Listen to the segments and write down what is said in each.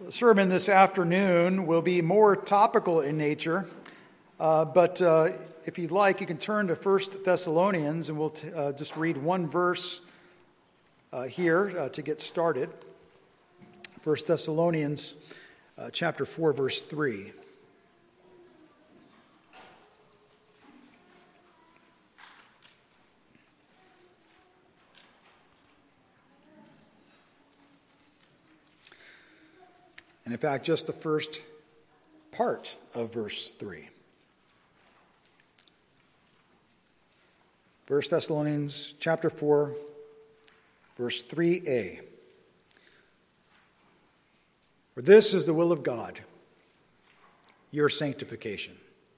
The sermon this afternoon will be more topical in nature, but if you'd like, you can turn to 1 Thessalonians, and we'll just read one verse here to get started. 1 Thessalonians chapter 4, verse 3. And in fact, just the first part of verse 3. 1 Thessalonians chapter 4, verse 3a. For this is the will of God, your sanctification.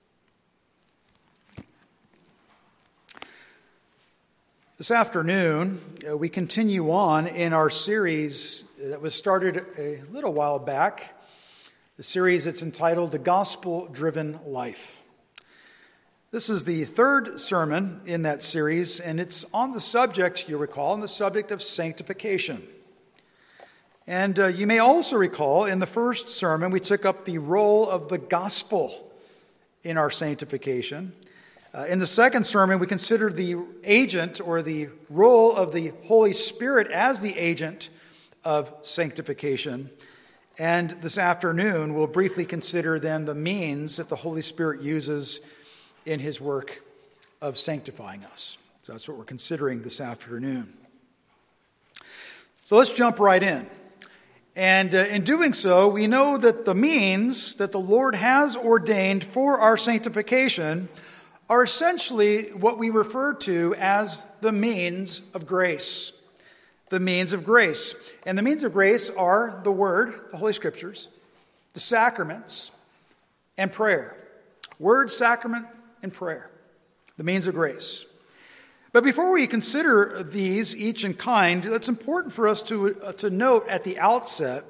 This afternoon, we continue on in our series that was started a little while back, the series that's entitled The Gospel-Driven Life. This is the third sermon in that series, and it's on the subject, you recall, on the subject of sanctification. And you may also recall, in the first sermon, we took up the role of the gospel in our sanctification. In the second sermon, we considered the agent or the role of the Holy Spirit as the agent of sanctification. And this afternoon, we'll briefly consider then the means that the Holy Spirit uses in his work of sanctifying us. So that's what we're considering this afternoon. So let's jump right in. And in doing so, we know that the means that the Lord has ordained for our sanctification are essentially what we refer to as the means of grace. The means of grace. And the means of grace are the Word, the Holy Scriptures, the sacraments, and prayer. Word, sacrament, and prayer. The means of grace. But before we consider these, each in kind, it's important for us to note at the outset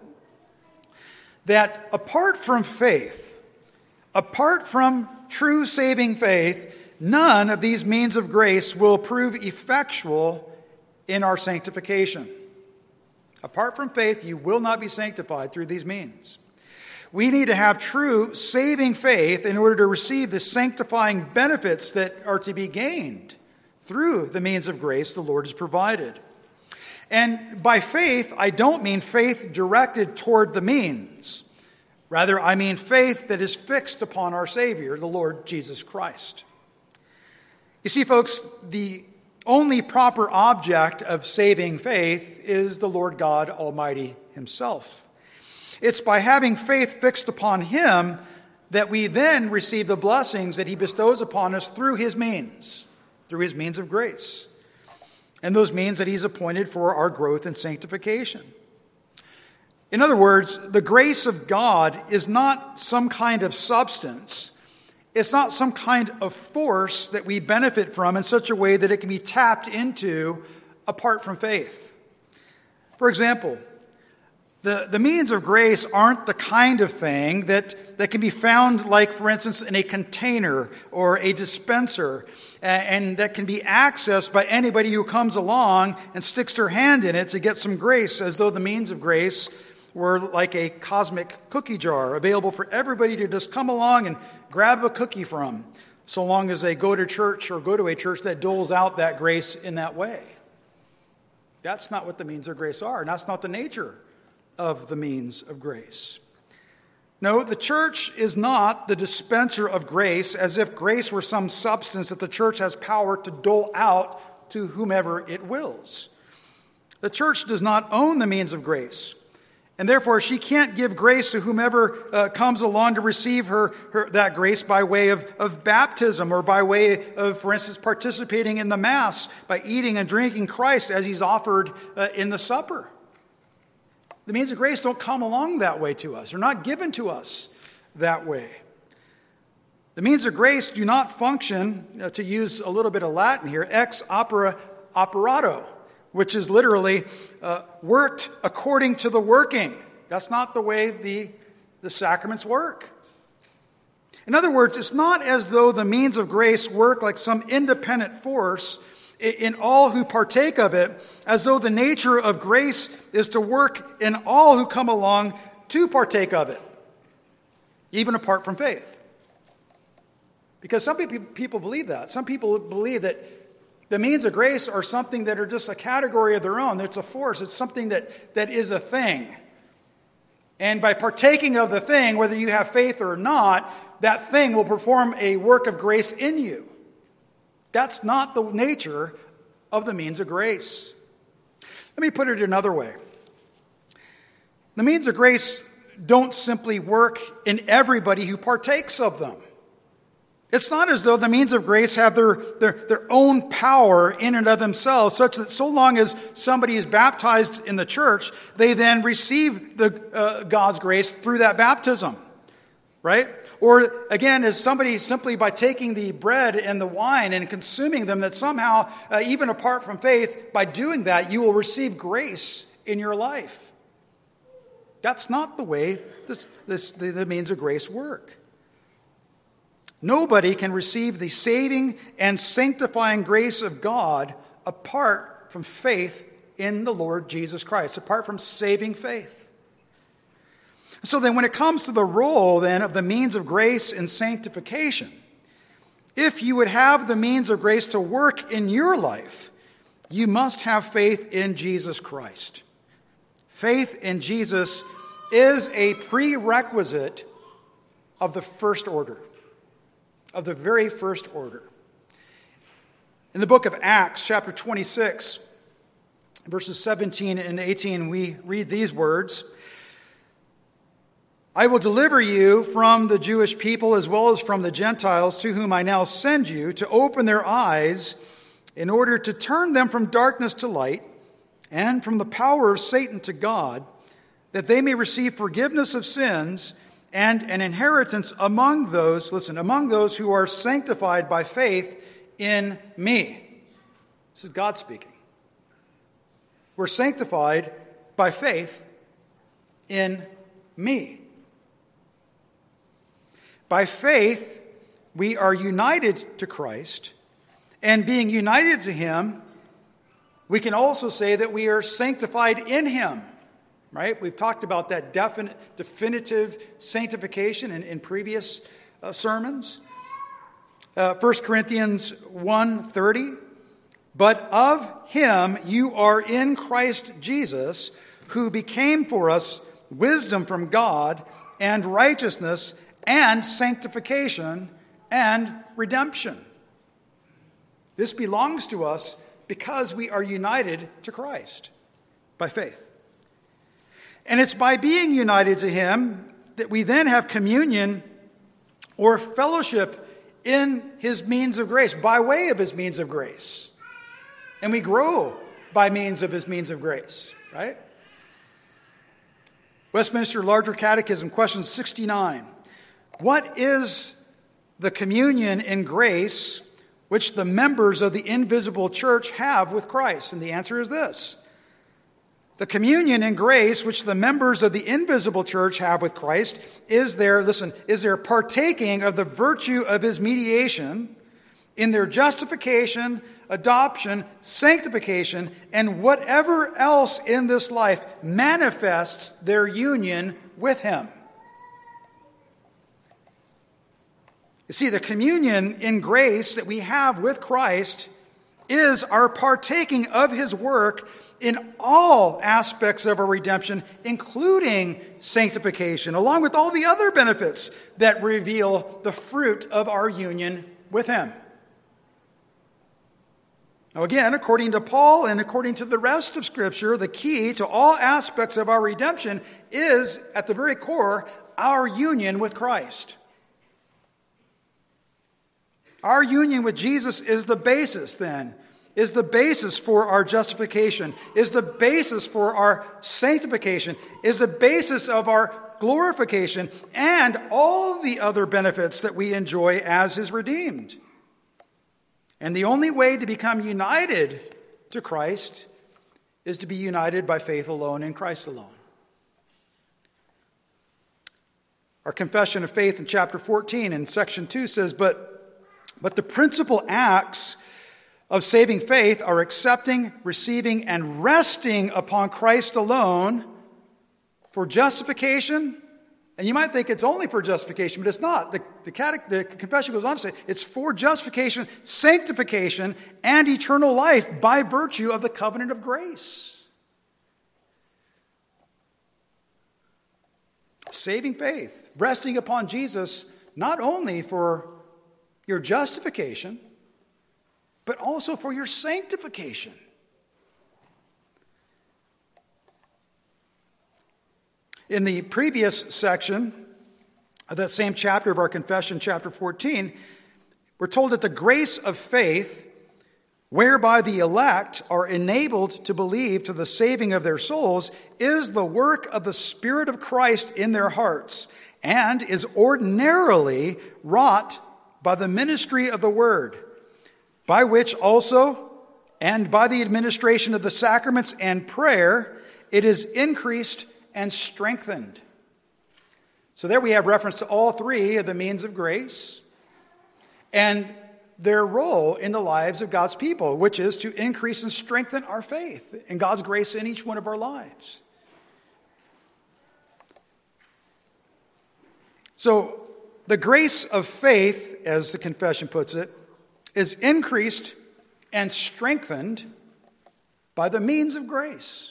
that apart from faith, apart from true saving faith, none of these means of grace will prove effectual in our sanctification. Apart from faith, you will not be sanctified through these means. We need to have true saving faith in order to receive the sanctifying benefits that are to be gained through the means of grace the Lord has provided. And by faith, I don't mean faith directed toward the means. Rather, I mean faith that is fixed upon our Savior, the Lord Jesus Christ. You see, folks, the only proper object of saving faith is the Lord God Almighty himself. It's by having faith fixed upon him that we then receive the blessings that he bestows upon us through his means of grace, and those means that he's appointed for our growth and sanctification. In other words, the grace of God is not some kind of substance. It's not some kind of force that we benefit from in such a way that it can be tapped into apart from faith. For example, the means of grace aren't the kind of thing that can be found, like, for instance, in a container or a dispenser, and that can be accessed by anybody who comes along and sticks their hand in it to get some grace, as though the means of grace were like a cosmic cookie jar available for everybody to just come along and grab a cookie from, so long as they go to church or go to a church that doles out that grace in that way. That's not what the means of grace are, and that's not the nature of the means of grace. No, the church is not the dispenser of grace, as if grace were some substance that the church has power to dole out to whomever it wills. The church does not own the means of grace, and therefore she can't give grace to whomever comes along to receive her that grace by way of baptism, or by way of, for instance, participating in the Mass, by eating and drinking Christ as he's offered in the supper. The means of grace don't come along that way to us. They're not given to us that way. The means of grace do not function, to use a little bit of Latin here, ex opere operato, which is literally worked according to the working. That's not the way the sacraments work. In other words, it's not as though the means of grace work like some independent force in all who partake of it, as though the nature of grace is to work in all who come along to partake of it, even apart from faith. Because some people believe that. Some people believe that the means of grace are something that are just a category of their own. It's a force. It's something that is a thing. And by partaking of the thing, whether you have faith or not, that thing will perform a work of grace in you. That's not the nature of the means of grace. Let me put it another way. The means of grace don't simply work in everybody who partakes of them. It's not as though the means of grace have their own power in and of themselves, such that so long as somebody is baptized in the church, they then receive God's grace through that baptism, right? Or again, is somebody simply by taking the bread and the wine and consuming them, that somehow, even apart from faith, by doing that, you will receive grace in your life. That's not the way the means of grace work. Nobody can receive the saving and sanctifying grace of God apart from faith in the Lord Jesus Christ, apart from saving faith. So then when it comes to the role then of the means of grace in sanctification, if you would have the means of grace to work in your life, you must have faith in Jesus Christ. Faith in Jesus is a prerequisite of the first order. Of the very first order. In the book of Acts, chapter 26, verses 17 and 18, we read these words: I will deliver you from the Jewish people as well as from the Gentiles, to whom I now send you, to open their eyes in order to turn them from darkness to light and from the power of Satan to God, that they may receive forgiveness of sins and an inheritance among those, among those who are sanctified by faith in me. This is God speaking. We're sanctified by faith in me. By faith, we are united to Christ, and being united to Him, we can also say that we are sanctified in Him. Right? We've talked about that definitive sanctification in previous sermons. 1 Corinthians 1:30, but of Him you are in Christ Jesus, who became for us wisdom from God and righteousness and sanctification and redemption. This belongs to us because we are united to Christ by faith. And it's by being united to Him that we then have communion or fellowship in His means of grace, by way of His means of grace. And we grow by means of His means of grace, right? Westminster Larger Catechism, question 69. What is the communion in grace which the members of the invisible church have with Christ? And the answer is this. The communion in grace which the members of the invisible church have with Christ is their partaking of the virtue of His mediation in their justification, adoption, sanctification, and whatever else in this life manifests their union with Him. You see, the communion in grace that we have with Christ is our partaking of His work in all aspects of our redemption, including sanctification, along with all the other benefits that reveal the fruit of our union with Him. Now again, according to Paul and according to the rest of Scripture, the key to all aspects of our redemption is, at the very core, our union with Christ. Our union with Jesus is the basis, then, is the basis for our justification, is the basis for our sanctification, is the basis of our glorification, and all the other benefits that we enjoy as His redeemed. And the only way to become united to Christ is to be united by faith alone in Christ alone. Our confession of faith in chapter 14 in section 2 says, But the principal acts of saving faith are accepting, receiving, and resting upon Christ alone for justification. And you might think it's only for justification, but it's not. The confession goes on to say it's for justification, sanctification, and eternal life by virtue of the covenant of grace. Saving faith, resting upon Jesus, not only for your justification, but also for your sanctification. In the previous section of that same chapter of our confession, chapter 14, we're told that the grace of faith, whereby the elect are enabled to believe to the saving of their souls, is the work of the Spirit of Christ in their hearts, and is ordinarily wrought by the ministry of the word, by which also, and by the administration of the sacraments and prayer, it is increased and strengthened. So there we have reference to all three of the means of grace and their role in the lives of God's people, which is to increase and strengthen our faith and God's grace in each one of our lives. So the grace of faith, as the confession puts it, is increased and strengthened by the means of grace.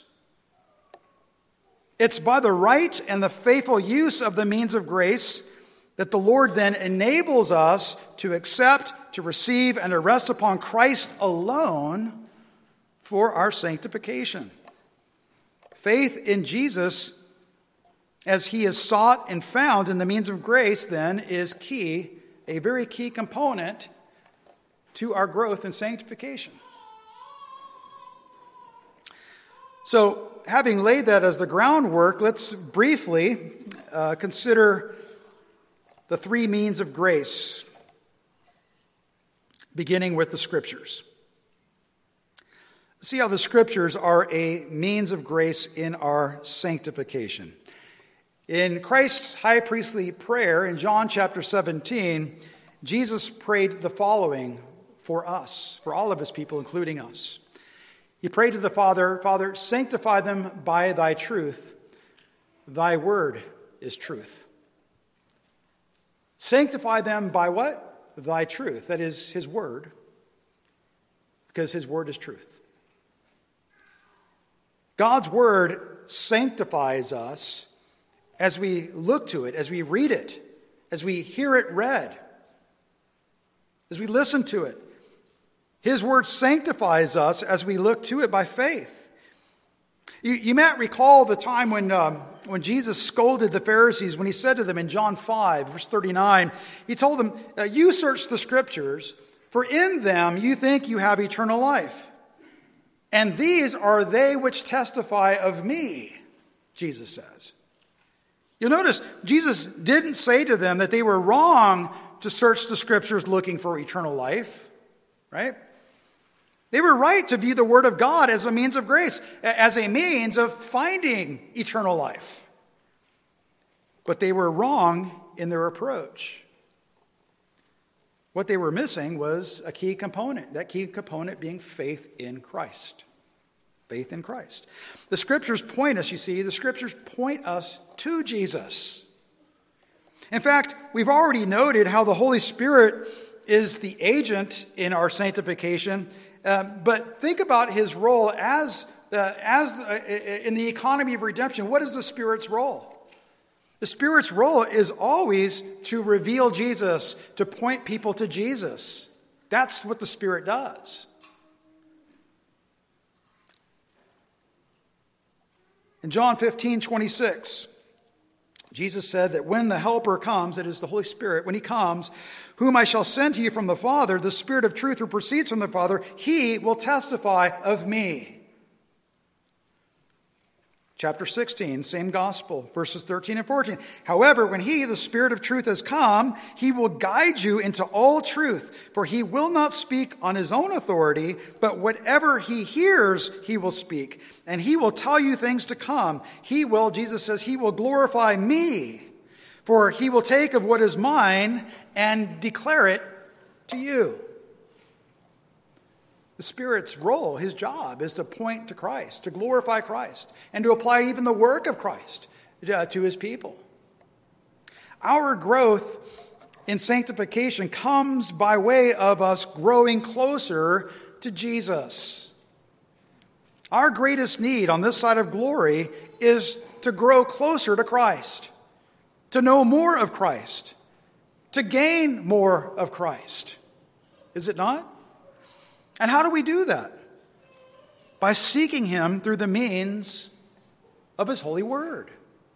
It's by the right and the faithful use of the means of grace that the Lord then enables us to accept, to receive, and to rest upon Christ alone for our sanctification. Faith in Jesus, as he is sought and found in the means of grace, then is key, a very key component to our growth in sanctification. So, having laid that as the groundwork, let's briefly consider the three means of grace, beginning with the Scriptures. See how the Scriptures are a means of grace in our sanctification. In Christ's high priestly prayer in John chapter 17, Jesus prayed the following for us, for all of his people, including us. He prayed to the Father, Father, sanctify them by thy truth. Thy word is truth. Sanctify them by what? Thy truth. That is his word, because his word is truth. God's word sanctifies us as we look to it, as we read it, as we hear it read, as we listen to it. His word sanctifies us as we look to it by faith. You might recall the time when Jesus scolded the Pharisees, when he said to them in John 5, verse 39, he told them, you search the Scriptures, for in them you think you have eternal life. And these are they which testify of me, Jesus says. You'll notice Jesus didn't say to them that they were wrong to search the Scriptures looking for eternal life, right? They were right to view the Word of God as a means of grace, as a means of finding eternal life. But they were wrong in their approach. What they were missing was a key component, that key component being faith in Christ. Faith in Christ. The Scriptures point us, you see, the Scriptures point us to Jesus. In fact, we've already noted how the Holy Spirit is the agent in our sanctification. But think about his role as in the economy of redemption. What is the Spirit's role? The Spirit's role is always to reveal Jesus, to point people to Jesus. That's what the Spirit does. In John 15:26, Jesus said that when the Helper comes, that is the Holy Spirit, when he comes, whom I shall send to you from the Father, the Spirit of truth who proceeds from the Father, he will testify of me. Chapter 16, same gospel, verses 13 and 14. However, when he, the Spirit of truth, has come, he will guide you into all truth, for he will not speak on his own authority, but whatever he hears, he will speak. And he will tell you things to come. He will, Jesus says, he will glorify me, for he will take of what is mine and declare it to you. The Spirit's role, his job, is to point to Christ, to glorify Christ, and to apply even the work of Christ to his people. Our growth in sanctification comes by way of us growing closer to Jesus. Our greatest need on this side of glory is to grow closer to Christ, to know more of Christ, to gain more of Christ. Is it not? And how do we do that? By seeking him through the means of his holy word.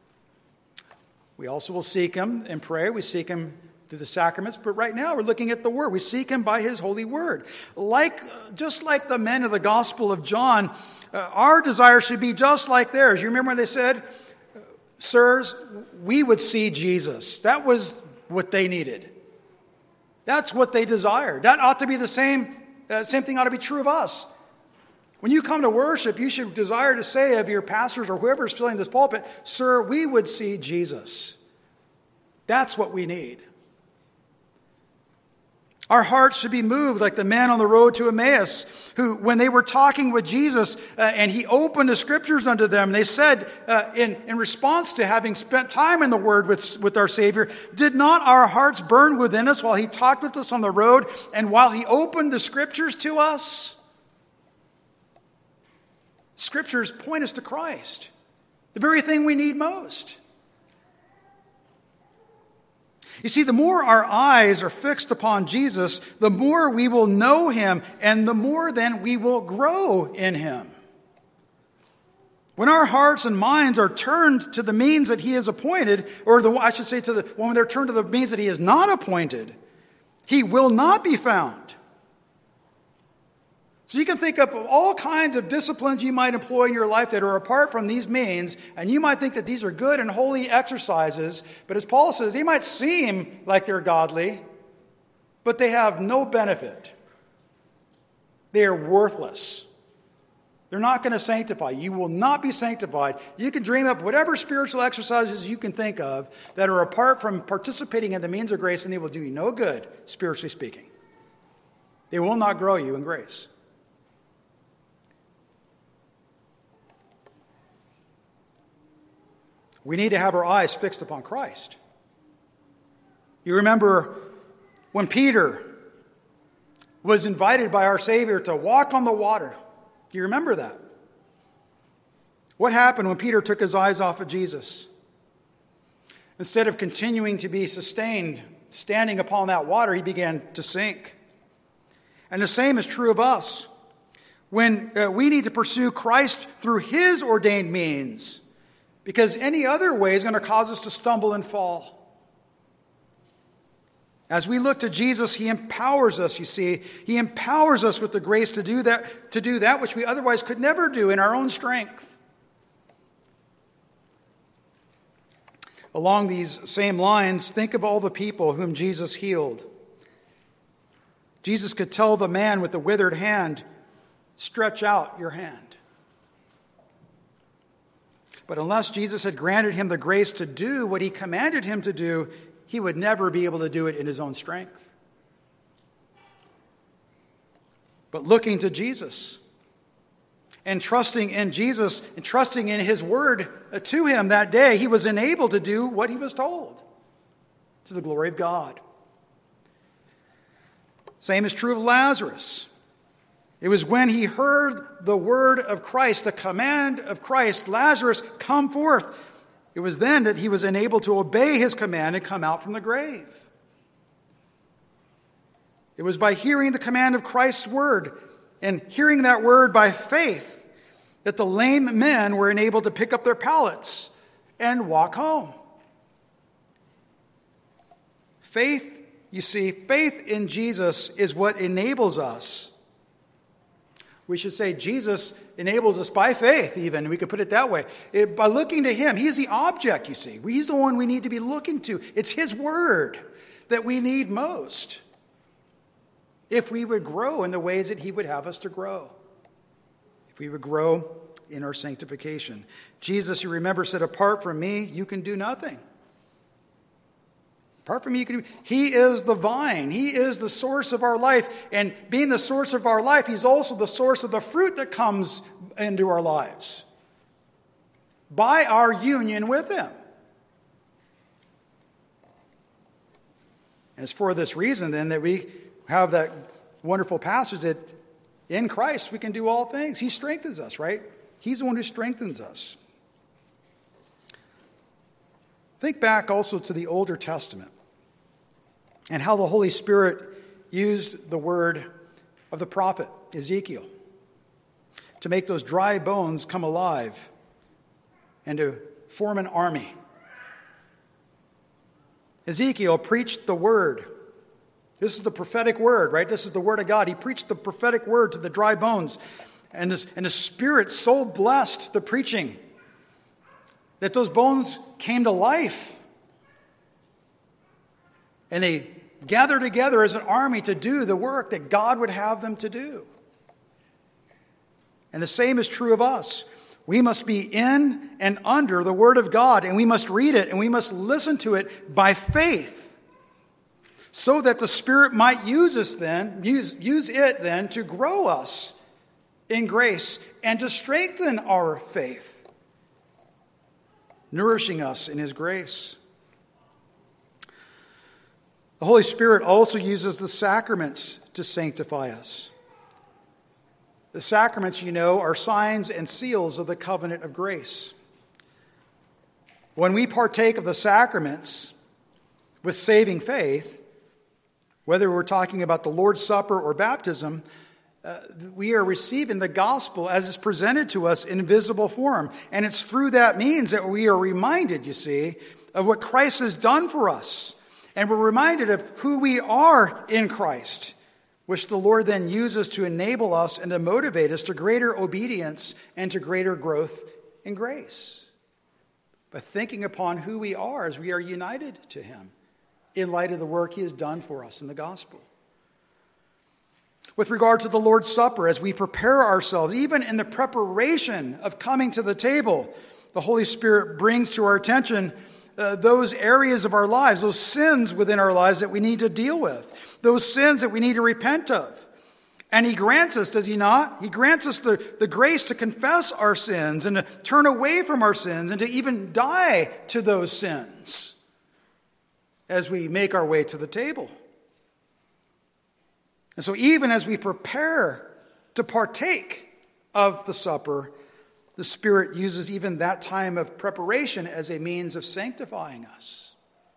We also will seek him in prayer. We seek him through the sacraments. But right now we're looking at the word. We seek him by his holy word. Just like the men of the Gospel of John, our desire should be just like theirs. You remember when they said, "Sirs, we would see Jesus." That was what they needed. That's what they desired. That ought to be the same thing ought to be true of us. When you come to worship, you should desire to say of your pastors or whoever is filling this pulpit, "Sir, we would see Jesus." That's what we need. Our hearts should be moved like the men on the road to Emmaus, who, when they were talking with Jesus and he opened the scriptures unto them, they said in response to having spent time in the Word with our Savior, "Did not our hearts burn within us while he talked with us on the road and while he opened the scriptures to us?" Scriptures point us to Christ, the very thing we need most. You see, the more our eyes are fixed upon Jesus, the more we will know him, and the more then we will grow in him. When our hearts and minds are turned to the means that he has appointed, or when they're turned to the means that he has not appointed, he will not be found. So you can think of all kinds of disciplines you might employ in your life that are apart from these means, and you might think that these are good and holy exercises, but as Paul says, they might seem like they're godly, but they have no benefit. They are worthless. They're not going to sanctify. You will not be sanctified. You can dream up whatever spiritual exercises you can think of that are apart from participating in the means of grace, and they will do you no good, spiritually speaking. They will not grow you in grace. We need to have our eyes fixed upon Christ. You remember when Peter was invited by our Savior to walk on the water. Do you remember that? What happened when Peter took his eyes off of Jesus? Instead of continuing to be sustained, standing upon that water, he began to sink. And the same is true of us. When we need to pursue Christ through his ordained means, because any other way is going to cause us to stumble and fall. As we look to Jesus, he empowers us, you see. He empowers us with the grace to do that which we otherwise could never do in our own strength. Along these same lines, think of all the people whom Jesus healed. Jesus could tell the man with the withered hand, "Stretch out your hand." But unless Jesus had granted him the grace to do what he commanded him to do, he would never be able to do it in his own strength. But looking to Jesus and trusting in Jesus and trusting in his word to him that day, he was enabled to do what he was told, to the glory of God. Same is true of Lazarus. It was when he heard the word of Christ, the command of Christ, "Lazarus, come forth." It was then that he was enabled to obey his command and come out from the grave. It was by hearing the command of Christ's word and hearing that word by faith that the lame men were enabled to pick up their pallets and walk home. Faith, you see, faith in Jesus is what enables us. We should say Jesus enables us by faith, even. We could put it that way. By looking to him. He is the object, you see. He's the one we need to be looking to. It's his word that we need most if we would grow in the ways that he would have us to grow. If we would grow in our sanctification. Jesus, you remember, said, "Apart from me, you can do nothing." Apart from me, you can do. He is the vine. He is the source of our life. And being the source of our life, he's also the source of the fruit that comes into our lives by our union with him. And it's for this reason, then, that we have that wonderful passage that in Christ we can do all things. He strengthens us, right? He's the one who strengthens us. Think back also to the Older Testament and how the Holy Spirit used the word of the prophet Ezekiel to make those dry bones come alive and to form an army. Ezekiel preached the word. This is the prophetic word, right? This is the word of God. He preached the prophetic word to the dry bones. And the Spirit so blessed the preaching that those bones came to life. And they gathered together as an army to do the work that God would have them to do. And the same is true of us. We must be in and under the Word of God, and we must read it, and we must listen to it by faith, so that the Spirit might use it then to grow us in grace and to strengthen our faith, nourishing us in His grace. The Holy Spirit also uses the sacraments to sanctify us. The sacraments, are signs and seals of the covenant of grace. When we partake of the sacraments with saving faith, whether we're talking about the Lord's Supper or baptism, we are receiving the gospel as it's presented to us in visible form. And it's through that means that we are reminded, of what Christ has done for us. And we're reminded of who we are in Christ, which the Lord then uses to enable us and to motivate us to greater obedience and to greater growth in grace. By thinking upon who we are as we are united to Him in light of the work He has done for us in the gospel. With regard to the Lord's Supper, as we prepare ourselves, even in the preparation of coming to the table, the Holy Spirit brings to our attention those areas of our lives, those sins within our lives that we need to deal with, those sins that we need to repent of. And He grants us, does He not? He grants us the grace to confess our sins and to turn away from our sins and to even die to those sins as we make our way to the table. And so even as we prepare to partake of the supper, the Spirit uses even that time of preparation as a means of sanctifying us.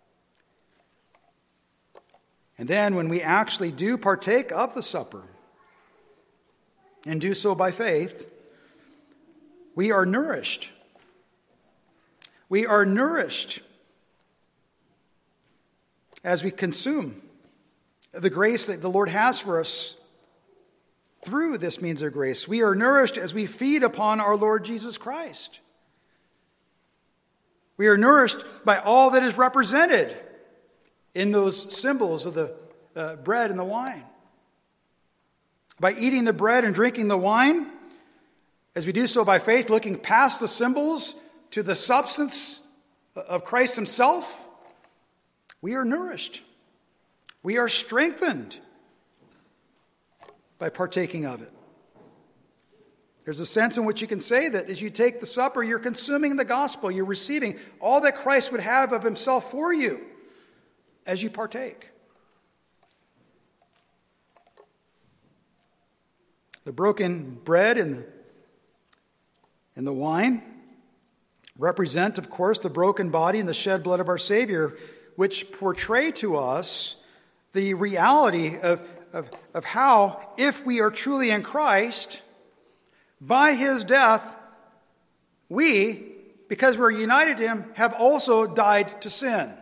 And then when we actually do partake of the supper, and do so by faith, we are nourished. We are nourished as we consume the grace that the Lord has for us through this means of grace. We are nourished as we feed upon our Lord Jesus Christ. We are nourished by all that is represented in those symbols of the bread and the wine. By eating the bread and drinking the wine, as we do so by faith, looking past the symbols to the substance of Christ Himself, we are nourished. We are strengthened by partaking of it. There's a sense in which you can say that as you take the supper, you're consuming the gospel. You're receiving all that Christ would have of Himself for you as you partake. The broken bread and the wine represent, of course, the broken body and the shed blood of our Savior, which portray to us the reality of how, if we are truly in Christ, by His death, we, because we're united to Him, have also died to sin.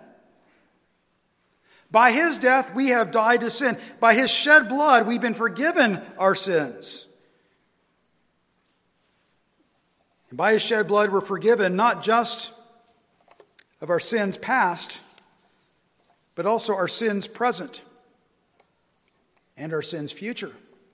By His death, we have died to sin. By His shed blood, we've been forgiven our sins. And by His shed blood, we're forgiven not just of our sins past, but also our sins present and our sins future.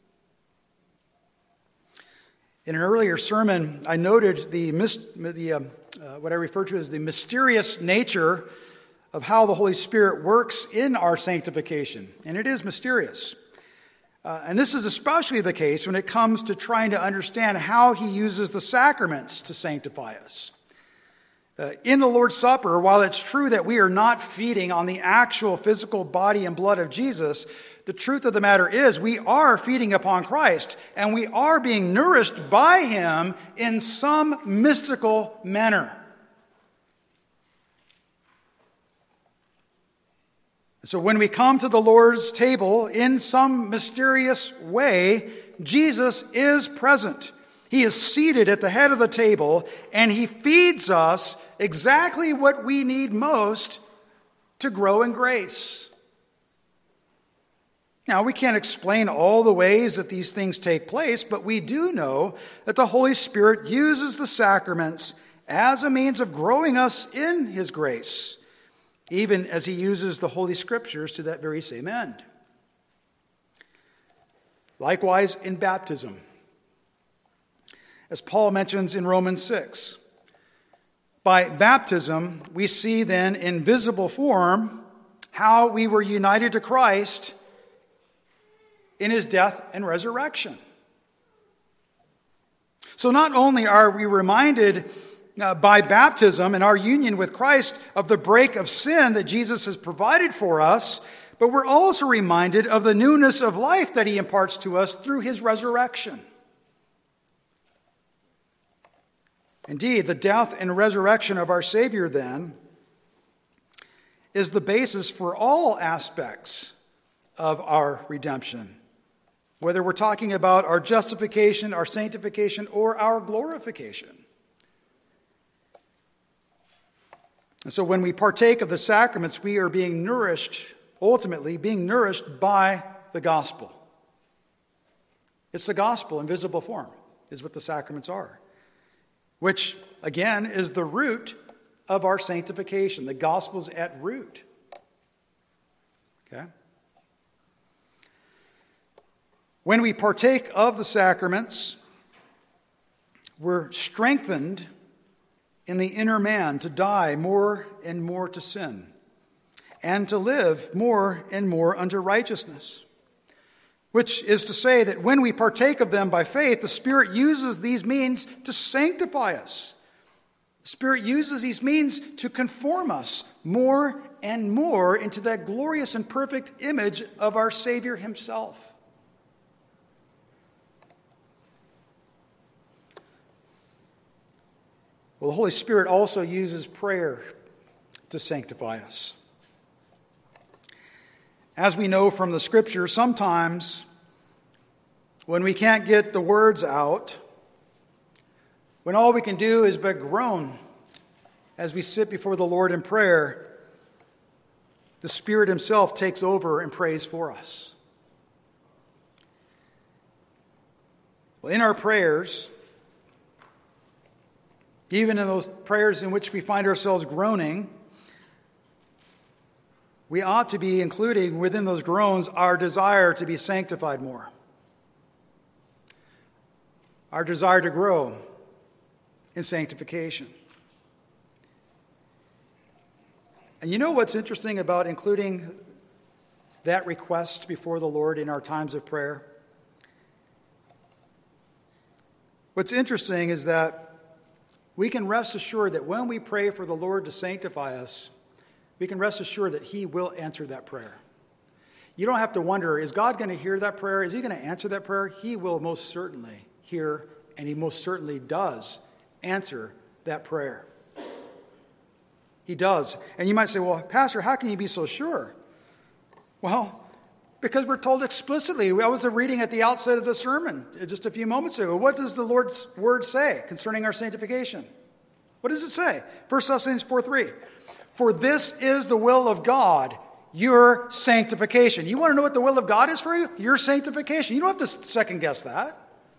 In an earlier sermon, I noted what I refer to as the mysterious nature of how the Holy Spirit works in our sanctification. And it is mysterious. And this is especially the case when it comes to trying to understand how He uses the sacraments to sanctify us. In the Lord's Supper, while it's true that we are not feeding on the actual physical body and blood of Jesus, the truth of the matter is we are feeding upon Christ, and we are being nourished by him in some mystical manner. So when we come to the Lord's table in some mysterious way, Jesus is present. He is seated at the head of the table, and he feeds us exactly what we need most to grow in grace. Now, we can't explain all the ways that these things take place, but we do know that the Holy Spirit uses the sacraments as a means of growing us in his grace, even as he uses the Holy Scriptures to that very same end. Likewise, in baptism, as Paul mentions in Romans 6. By baptism, we see then in visible form how we were united to Christ in his death and resurrection. So not only are we reminded by baptism and our union with Christ of the break of sin that Jesus has provided for us, but we're also reminded of the newness of life that he imparts to us through his resurrection. Indeed, the death and resurrection of our Savior, then, is the basis for all aspects of our redemption, whether we're talking about our justification, our sanctification, or our glorification. And so when we partake of the sacraments, we are being nourished, ultimately being nourished by the gospel. It's the gospel in visible form, is what the sacraments are. Which, again, is the root of our sanctification. The gospel's at root. Okay? When we partake of the sacraments, we're strengthened in the inner man to die more and more to sin, and to live more and more unto righteousness. Which is to say that when we partake of them by faith, the Spirit uses these means to sanctify us. The Spirit uses these means to conform us more and more into that glorious and perfect image of our Savior himself. Well, the Holy Spirit also uses prayer to sanctify us. As we know from the Scripture, sometimes when we can't get the words out, when all we can do is but groan as we sit before the Lord in prayer, the Spirit himself takes over and prays for us. Well, in our prayers, even in those prayers in which we find ourselves groaning, we ought to be including within those groans our desire to be sanctified more. Our desire to grow in sanctification. And you know what's interesting about including that request before the Lord in our times of prayer? What's interesting is that we can rest assured that when we pray for the Lord to sanctify us, we can rest assured that he will answer that prayer. You don't have to wonder, is God going to hear that prayer? Is he going to answer that prayer? He will most certainly hear, and he most certainly does answer that prayer. He does. And you might say, well, Pastor, how can you be so sure? Well, because we're told explicitly. I was reading at the outset of the sermon just a few moments ago. What does the Lord's word say concerning our sanctification? What does it say? 1 Thessalonians 4:3. For this is the will of God, your sanctification. You want to know what the will of God is for you? Your sanctification. You don't have to second guess that.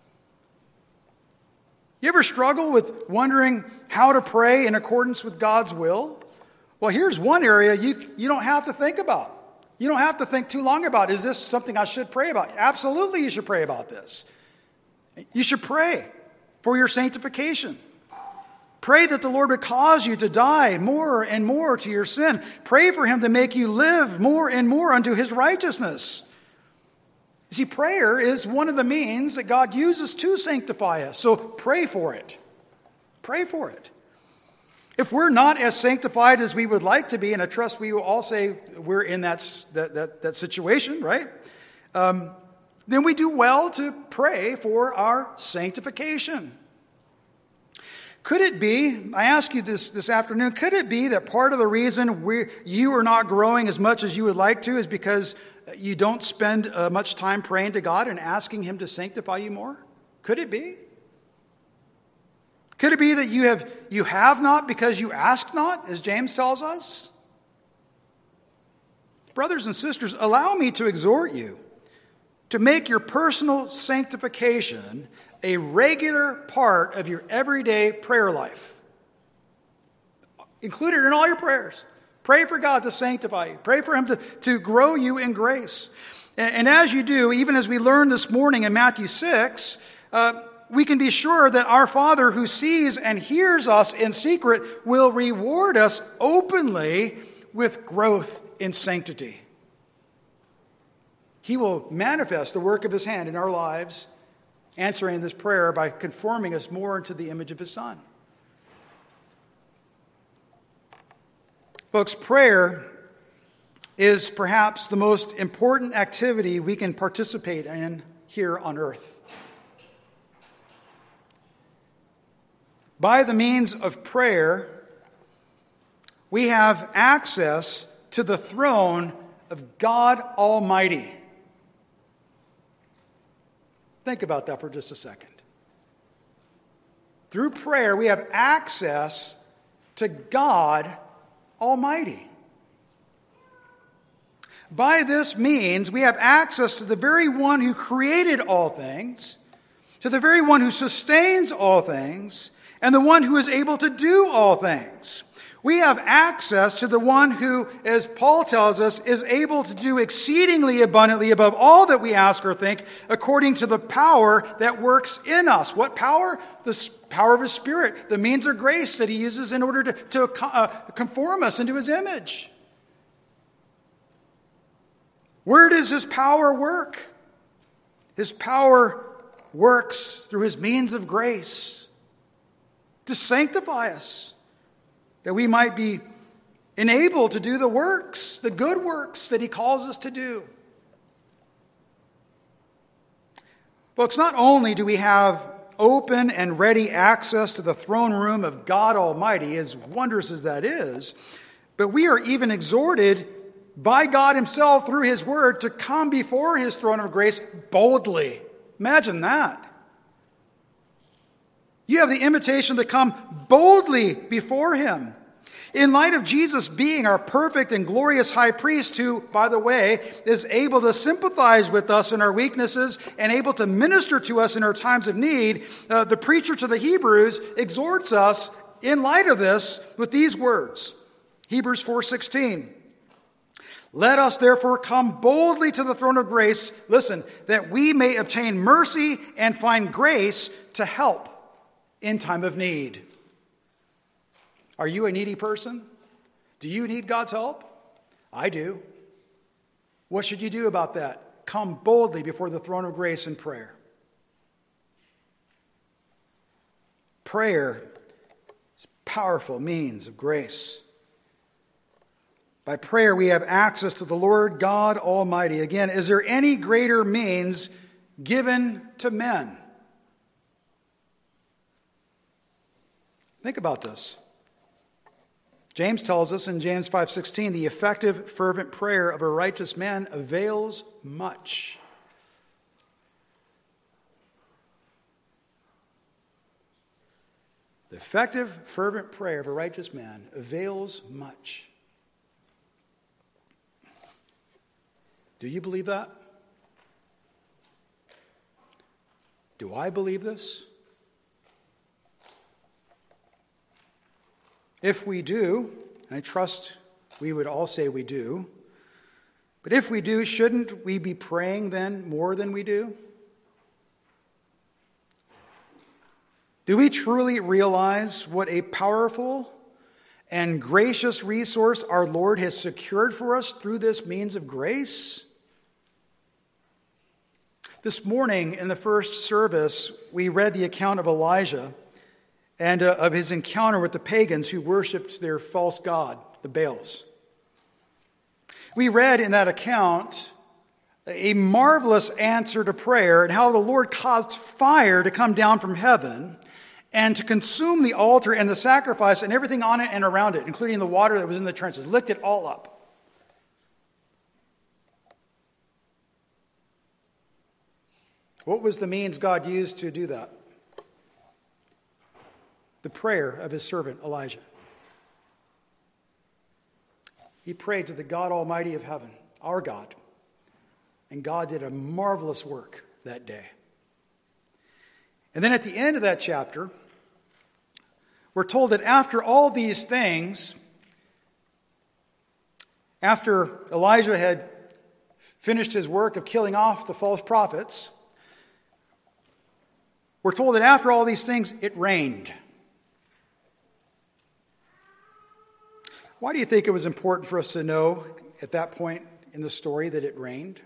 You ever struggle with wondering how to pray in accordance with God's will? Well, here's one area you don't have to think about. You don't have to think too long about, is this something I should pray about? Absolutely you should pray about this. You should pray for your sanctification. Pray that the Lord would cause you to die more and more to your sin. Pray for him to make you live more and more unto his righteousness. You see, prayer is one of the means that God uses to sanctify us. So pray for it. Pray for it. If we're not as sanctified as we would like to be, and I trust we will all say we're in that situation, right? Then we do well to pray for our sanctification. Could it be, I ask you this afternoon, could it be that part of the reason you are not growing as much as you would like to is because you don't spend much time praying to God and asking Him to sanctify you more? Could it be? Could it be that you have not because you ask not, as James tells us? Brothers and sisters, allow me to exhort you to make your personal sanctification a regular part of your everyday prayer life. Include it in all your prayers. Pray for God to sanctify you. Pray for Him to grow you in grace. And as you do, even as we learned this morning in Matthew 6, we can be sure that our Father who sees and hears us in secret will reward us openly with growth in sanctity. He will manifest the work of His hand in our lives, answering this prayer by conforming us more into the image of His Son. Folks, prayer is perhaps the most important activity we can participate in here on earth. By the means of prayer, we have access to the throne of God Almighty. Think about that for just a second. Through prayer, we have access to God Almighty. By this means, we have access to the very one who created all things, to the very one who sustains all things, and the one who is able to do all things. We have access to the one who, as Paul tells us, is able to do exceedingly abundantly above all that we ask or think, according to the power that works in us. What power? The power of His Spirit, the means of grace that He uses in order to conform us into His image. Where does His power work? His power works through His means of grace to sanctify us, that we might be enabled to do the works, the good works that He calls us to do. Folks, not only do we have open and ready access to the throne room of God Almighty, as wondrous as that is, but we are even exhorted by God Himself through His Word to come before His throne of grace boldly. Imagine that. You have the invitation to come boldly before Him. In light of Jesus being our perfect and glorious high priest, who, by the way, is able to sympathize with us in our weaknesses and able to minister to us in our times of need, the preacher to the Hebrews exhorts us in light of this with these words. Hebrews 4:16. Let us therefore come boldly to the throne of grace, listen, that we may obtain mercy and find grace to help in time of need. Are you a needy person? Do you need God's help? I do. What should you do about that? Come boldly before the throne of grace in prayer. Prayer is a powerful means of grace. By prayer, we have access to the Lord God Almighty. Again, is there any greater means given to men? Think about this. James tells us in James 5:16, the effective, fervent prayer of a righteous man avails much. The effective, fervent prayer of a righteous man avails much. Do you believe that? Do I believe this? If we do, and I trust we would all say we do, but if we do, shouldn't we be praying then more than we do? Do we truly realize what a powerful and gracious resource our Lord has secured for us through this means of grace? This morning in the first service, we read the account of Elijah and of his encounter with the pagans who worshipped their false god, the Baals. We read in that account a marvelous answer to prayer and how the Lord caused fire to come down from heaven and to consume the altar and the sacrifice and everything on it and around it, including the water that was in the trenches, licked it all up. What was the means God used to do that? The prayer of his servant Elijah. He prayed to the God Almighty of heaven, our God, and God did a marvelous work that day. And then at the end of that chapter, we're told that after all these things, after Elijah had finished his work of killing off the false prophets, we're told that after all these things, it rained. Why do you think it was important for us to know at that point in the story that it rained?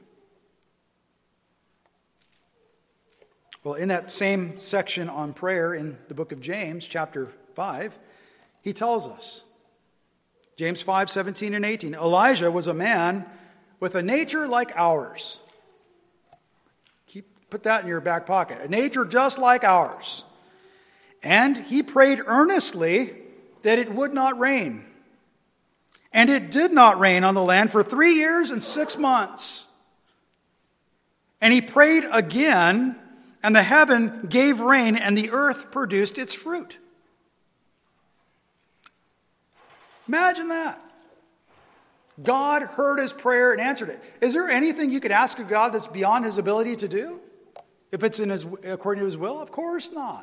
Well, in that same section on prayer in the book of James, chapter 5, he tells us, James 5, 17 and 18, Elijah was a man with a nature like ours. Put that in your back pocket. A nature just like ours. And he prayed earnestly that it would not rain. And it did not rain on the land for 3 years and 6 months. And he prayed again, and the heaven gave rain, and the earth produced its fruit. Imagine that. God heard his prayer and answered it. Is there anything you could ask of God that's beyond his ability to do? If it's according to his will? Of course not.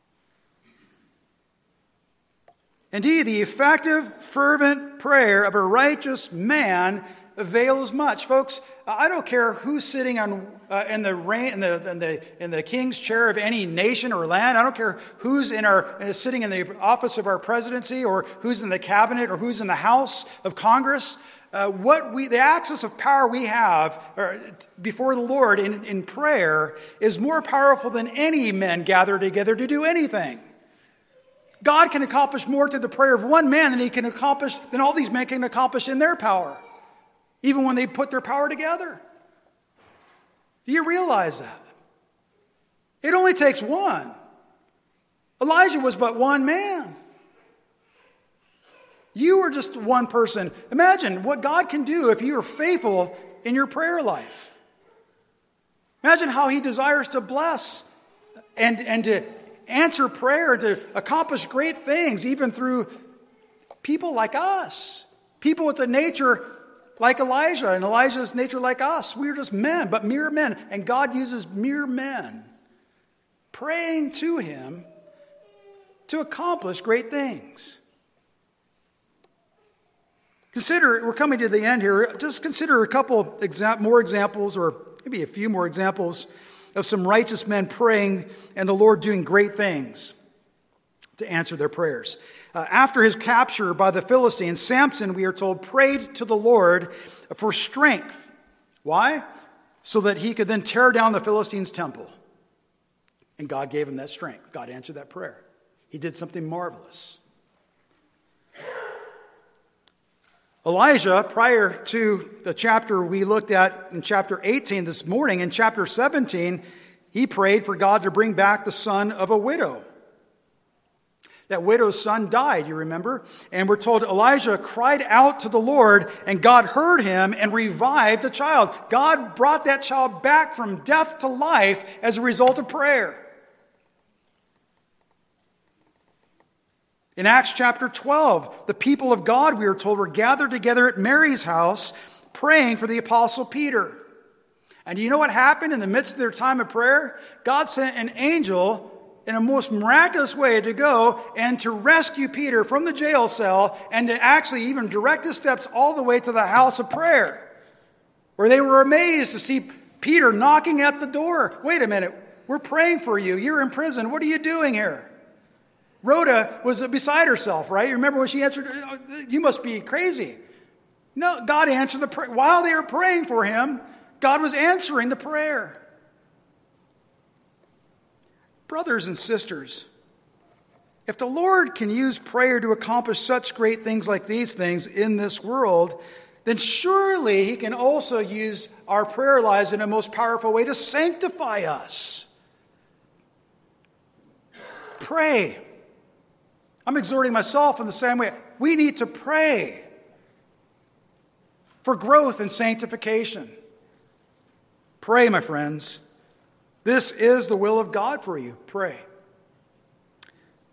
Indeed, the effective, fervent prayer of a righteous man avails much. Folks, I don't care who's sitting in the king's chair of any nation or land. I don't care who's sitting in the office of our presidency, or who's in the cabinet, or who's in the House of Congress. The access of power we have before the Lord in prayer is more powerful than any men gathered together to do anything. God can accomplish more through the prayer of one man than all these men can accomplish in their power, even when they put their power together. Do you realize that? It only takes one. Elijah was but one man. You are just one person. Imagine what God can do if you are faithful in your prayer life. Imagine how he desires to bless and to answer prayer, to accomplish great things, even through people like us. People with a nature like Elijah, and Elijah's nature like us. We're just men, but mere men. And God uses mere men praying to him to accomplish great things. We're coming to the end here. Just consider a couple more examples, or maybe a few more examples of some righteous men praying and the Lord doing great things to answer their prayers. After his capture by the Philistines, Samson, we are told, prayed to the Lord for strength. Why? So that he could then tear down the Philistines' temple. And God gave him that strength. God answered that prayer. He did something marvelous. Elijah, prior to the chapter we looked at in chapter 18 this morning, in chapter 17, he prayed for God to bring back the son of a widow. That widow's son died, you remember? And we're told Elijah cried out to the Lord, and God heard him and revived the child. God brought that child back from death to life as a result of prayer. In Acts chapter 12, the people of God, we are told, were gathered together at Mary's house praying for the apostle Peter. And do you know what happened in the midst of their time of prayer? God sent an angel in a most miraculous way to go and to rescue Peter from the jail cell, and to actually even direct his steps all the way to the house of prayer, where they were amazed to see Peter knocking at the door. Wait a minute, we're praying for you. You're in prison. What are you doing here? Rhoda was beside herself, right? You remember when she answered, you must be crazy. No, God answered the prayer. While they were praying for him, God was answering the prayer. Brothers and sisters, If the Lord can use prayer to accomplish such great things like these things in this world, then surely he can also use our prayer lives in a most powerful way to sanctify us. Pray. I'm exhorting myself in the same way. We need to pray for growth and sanctification. Pray, my friends. This is the will of God for you. Pray.